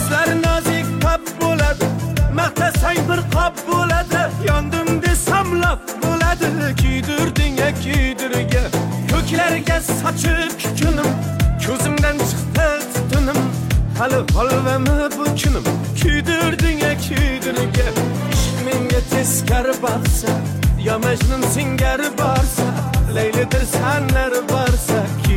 So'zlar nozik pap bo'ladi, maqtasang bir qop bo'ladi. Yondim desam laf bo'ladi, kuydirding-a kuydirga. Ko'klarga sochib kukunim, ko'zimdan chiqdi tutunim. Hali holvami bu kunim, kuydirding-a kuydirga. Ishq menga teskari boqsa, yo Majnun singari borsa, Laylidir sanlar borsa.